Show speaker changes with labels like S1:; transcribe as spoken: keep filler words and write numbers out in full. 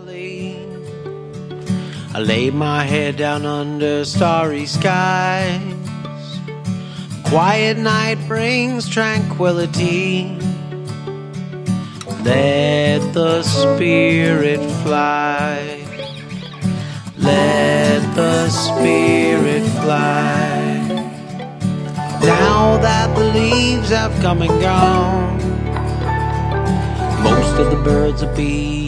S1: valley. I lay my head down under starry skies. Quiet night brings tranquility. Let the spirit fly. Let the spirit fly. Now that the leaves have come and gone, most of the birds are being